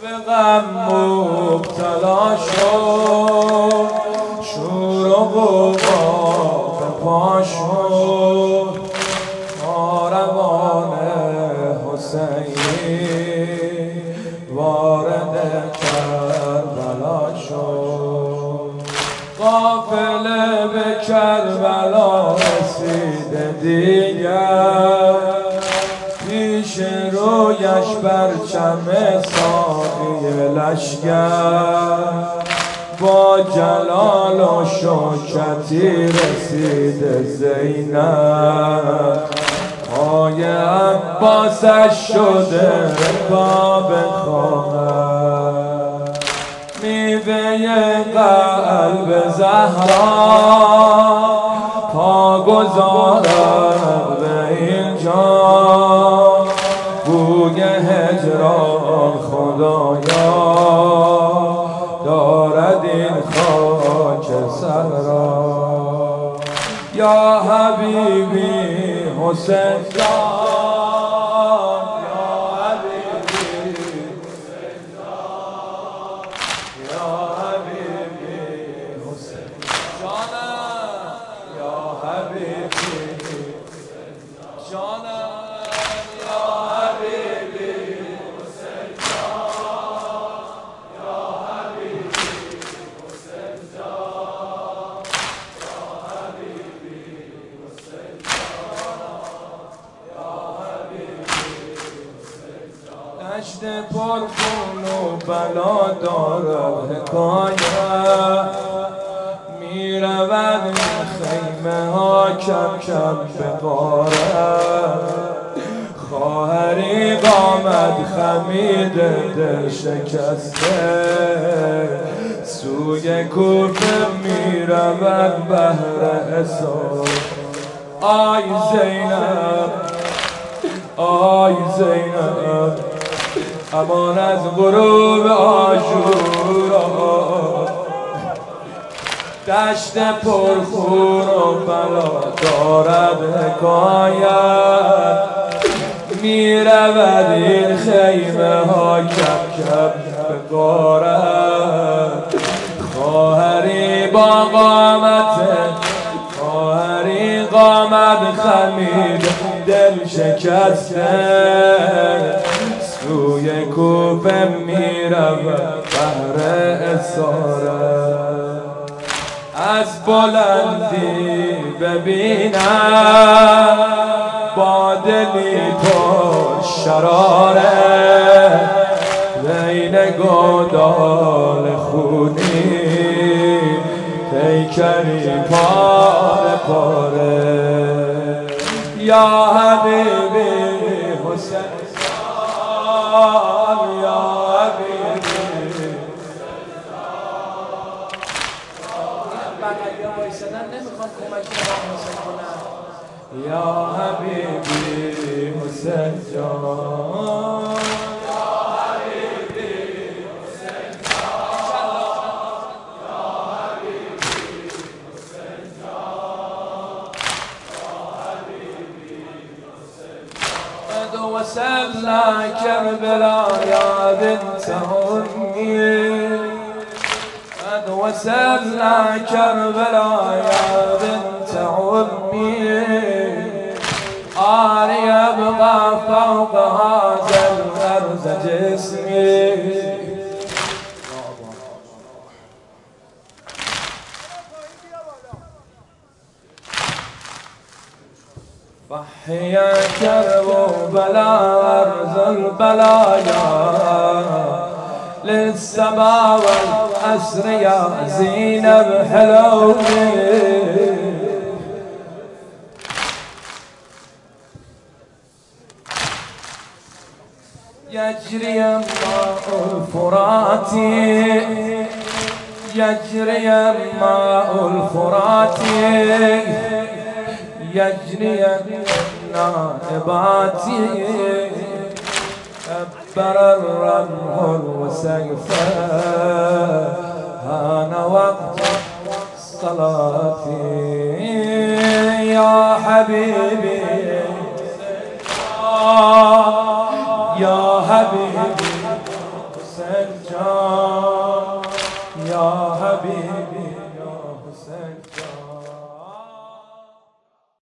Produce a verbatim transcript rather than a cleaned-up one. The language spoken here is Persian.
به غم مبتلا شد، شور و غوغا به پا شد، کاروان حسینی وارد کربلا شد. قافله به کربلا رسیده دیگر، پیش رویش پرچم ساقی لشگر، با جلال و شوکتی رسیده زینب، پای عباسش شده باب خواهر، میوه قلب زهرا پا گذارد به اینجا، بوی هجران خدایا دارد این خاک صحرا. یا حبیبی حسین جان، یا حبیبی حسین جان، یا حبیبی حسین جانم، یا حبیبی حسین جانم، یا حبیبی حسین جان، یا حبیبی حسین جان، یا حبیبی حسین جان. دشت پرخون و بلا دارد حکایت، میرود این خیمه ها کم کم به غارت، خواهری قامت خمیده دل شکسته، سوی کوفه میرود بهر حساب. آی زینب، آی زینب، امان از غروب عاشورا، دشت پرخون و بلا دارد حکایت، میرود این خیمه ها کم کم به غارت، خواهری با قامت، خواهری قامت خمید دل شکسته، سوی کوفه میرود بهر اسارت. از بلندی ببینم با دلی پر شراره، بین گودال خونی پیکری پاره پاره. یا حبیبی حسین جان، یا حبیبی حسین جان، بقیه بایستدن نمیخوام کمک حسین کنم. یا حبیبی حسین جان، یا حبیبی حسین جان، یا حبیبی حسین جان، یا حبیبی حسین جان. ادعو وسلا کربلا یا بنت أمي، ادعو وسلا کربلا یا بنت أمي، آري يبقى فوق هذا الأرض جسمي. ضحي كرب بلا أرض البلايا، للسبا والأسر يا زينب حلومي، يجري ماء الفرات، يجري ماء الفرات، يجري النائبات، كبر الرمح وسيف، هان وقت الصلاة. يا حبيبي يا حبيبي حسین جان یا حبیبی یا حسین جان.